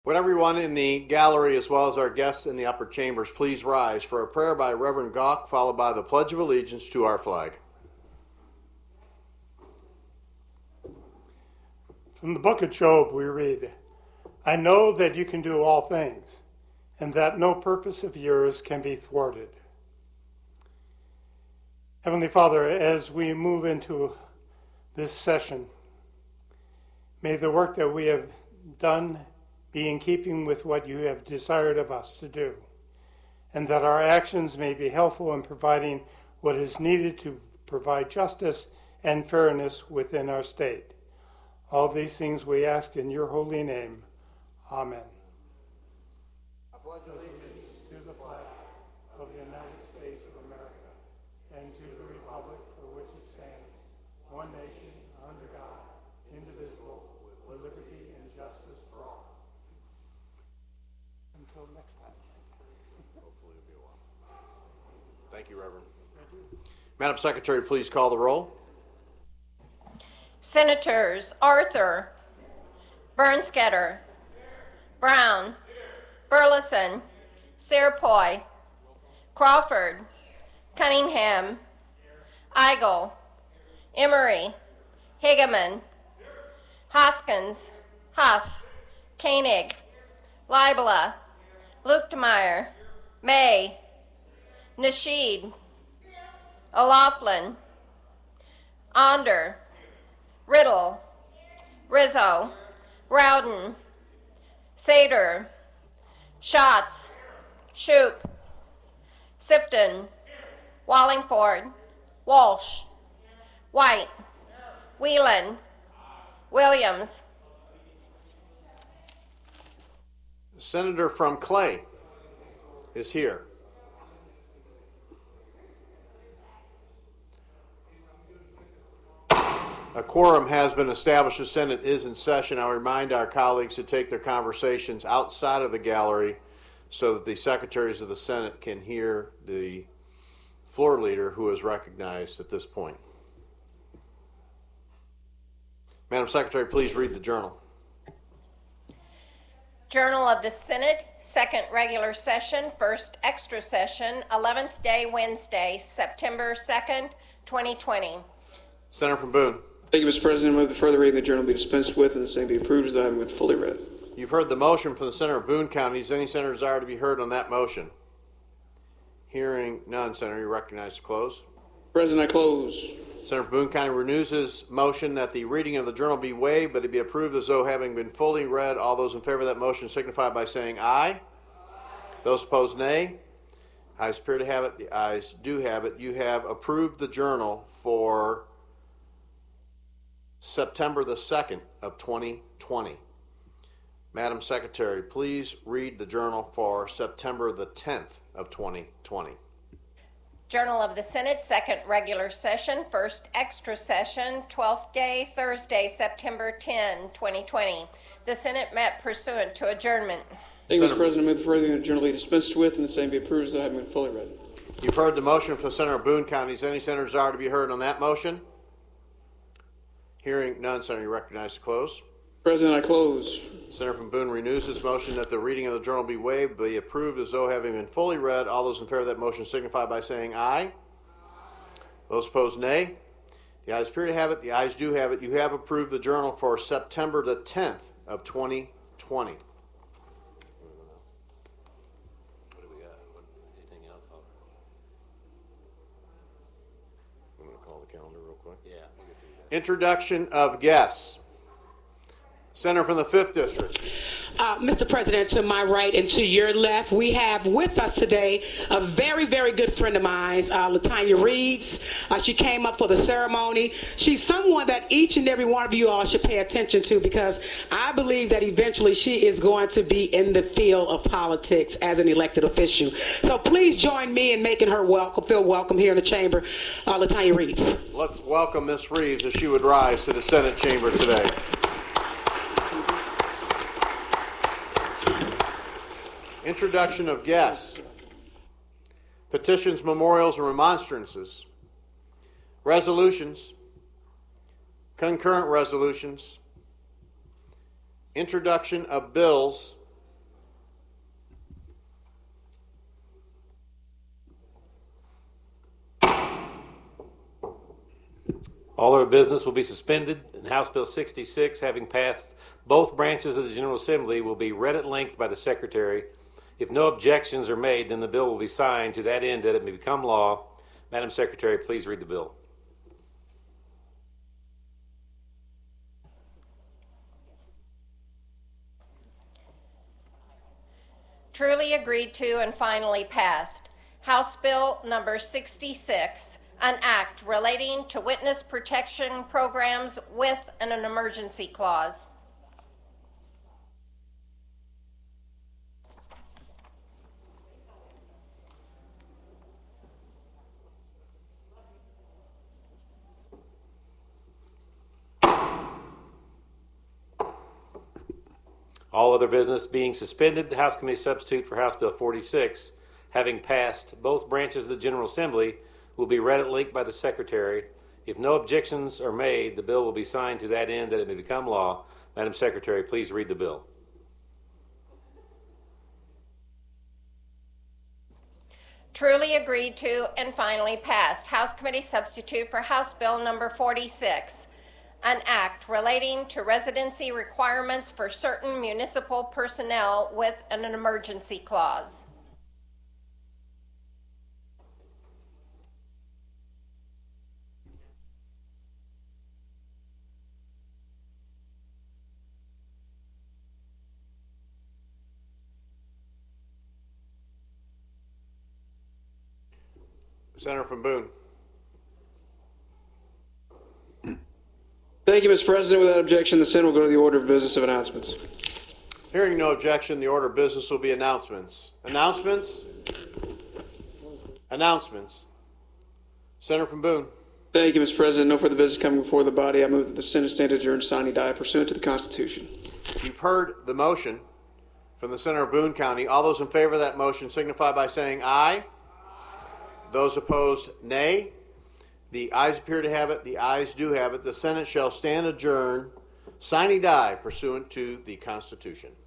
Would everyone in the gallery, as well as our guests in the upper chambers, please rise for a prayer by Reverend Gawk, followed by the Pledge of Allegiance to our flag. From the book of Job we read, I know that you can do all things, and that no purpose of yours can be thwarted. Heavenly Father, as we move into this session, may the work that we have done be in keeping with what you have desired of us to do, and that our actions may be helpful in providing what is needed to provide justice and fairness within our state. All these things we ask in your holy name. Amen. I pledge allegiance to the flag of the United States of America and to the republic for which it stands, one nation, under God, indivisible, with liberty and justice for all. Until next time. Hopefully it'll be a while. Thank you, Reverend. Thank you. Madam Secretary, please call the roll. Senators Arthur, Bernsketter, Brown, Burleson, Serpoy, Crawford, Cunningham, Eigel, Emery, Higeman, Hoskins, Huff, Koenig, Leibler, Luchtmeyer, May, Nasheed, O'Laughlin, Onder, Riddle, Rizzo, Rowden, Sater, Schatz, Shoup, Sifton, Wallingford, Walsh, White, Whelan, Williams. The senator from Clay is here. A quorum has been established. The Senate is in session. I'll remind our colleagues to take their conversations outside of the gallery so that the secretaries of the Senate can hear the floor leader who is recognized at this point. Madam Secretary, please read the journal. Journal of the Senate, second regular session, first extra session, 11th day Wednesday, September 2nd, 2020. Senator from Boone. Thank you, Mr. President. I move the further reading of the journal be dispensed with and the same be approved as though having been fully read. You've heard the motion from the Senator of Boone County. Does any senator desire to be heard on that motion? Hearing none, Senator, you recognize to close. President, I close. Senator from Boone County renews his motion that the reading of the journal be waived, but it be approved as though having been fully read. All those in favor of that motion signify by saying aye. Those opposed, nay. Ayes appear to have it. The ayes do have it. You have approved the journal for September the 2nd of 2020. Madam Secretary, please read the journal for September the 10th of 2020. Journal of the Senate, second regular session, first extra session, 12th day, Thursday, September 10, 2020. The Senate met pursuant to adjournment. Thank you, Mr. President. I move the further reading of the journal be dispensed with and the same be approved as though having been fully read. You've heard the motion from the Senator of Boone County. Does any senator desire to be heard on that motion? Hearing none, Senator, you recognize to close. President, I close. Senator from Boone renews his motion that the reading of the journal be waived, be approved as though having been fully read. All those in favor of that motion signify by saying aye. Those opposed, nay. The ayes appear to have it. The ayes do have it. You have approved the journal for September the 10th of 2020. What do we got? Anything else? I'm going to call the calendar real quick. Yeah. Introduction of guests. Senator from the 5th District. Mr. President, to my right and to your left, we have with us today a very, very good friend of mine, Latanya Reeves. She came up for the ceremony. She's someone that each and every one of you all should pay attention to because I believe that eventually she is going to be in the field of politics as an elected official. So please join me in making her feel welcome here in the chamber, Latanya Reeves. Let's welcome Ms. Reeves as she would rise to the Senate chamber today. Introduction of guests. Petitions, memorials, and remonstrances. Resolutions. Concurrent resolutions. Introduction of bills All other business will be suspended, and House Bill 66, having passed both branches of the General Assembly, will be read at length by the Secretary. If no objections are made, then the bill will be signed to that end that it may become law. Madam Secretary, please read the bill. Truly agreed to and finally passed. House Bill number 66, an act relating to witness protection programs with an emergency clause. All other business being suspended, the House Committee substitute for House Bill 46, having passed both branches of the General Assembly, will be read at length by the Secretary. If no objections are made, the bill will be signed to that end that it may become law. Madam Secretary, please read the bill. Truly agreed to and finally passed. House Committee substitute for House Bill number 46, an act relating to residency requirements for certain municipal personnel with an emergency clause. Senator from Boone. Thank you, Mr. President. Without objection, the Senate will go to the order of business of announcements. Hearing no objection, the order of business will be announcements. Announcements? Announcements. Senator from Boone. Thank you, Mr. President. No further business coming before the body. I move that the Senate stand adjourned, sine die, pursuant to the Constitution. You've heard the motion from the Senator of Boone County. All those in favor of that motion signify by saying aye. Those opposed, nay. The ayes appear to have it. The ayes do have it. The Senate shall stand adjourned, sine die, pursuant to the Constitution.